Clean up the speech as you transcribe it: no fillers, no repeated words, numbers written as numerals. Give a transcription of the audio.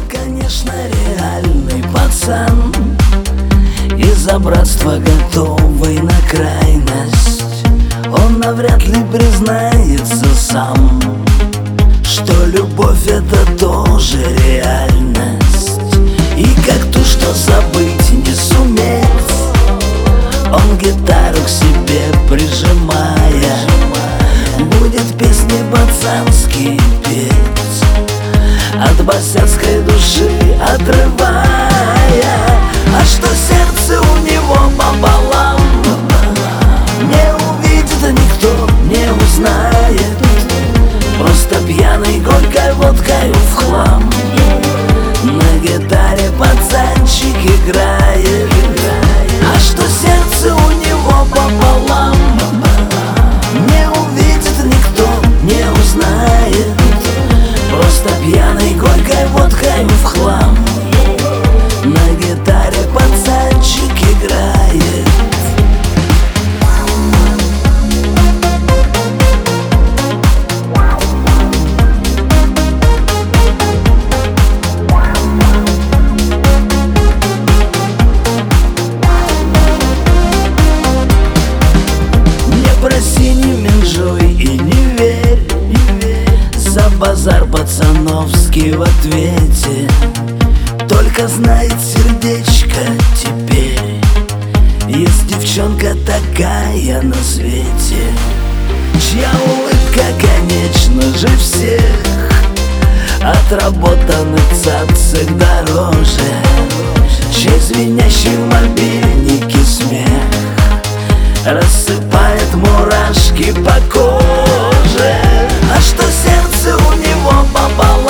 конечно, реальный пацан, из-за братства готовый на крайность. Он навряд ли признается сам, что любовь — это тоже реальность. И как то, что забыть не суметь, он гитару к себе прижимая будет песни пацанские петь, от босяцкой души отрывая. А что сердце у него пополам, не увидит никто, не узнает. Просто пьяный горькой водкой в хлам на гитаре пацанчик играет. А что сердце у него пополам, не увидит никто, не узнает. Просто пьяный горькой водкой в хлам на гитаре пацанчик играет. Проси, не менжуй и не верь, за базар пацановский в ответе. Только знает сердечко теперь, есть девчонка такая на свете, чья улыбка, конечно же, всех отработанных цацик дороже, чей звенящий в мобильнике смех рассыпает мурашки по коже. А что сердце у него пополам,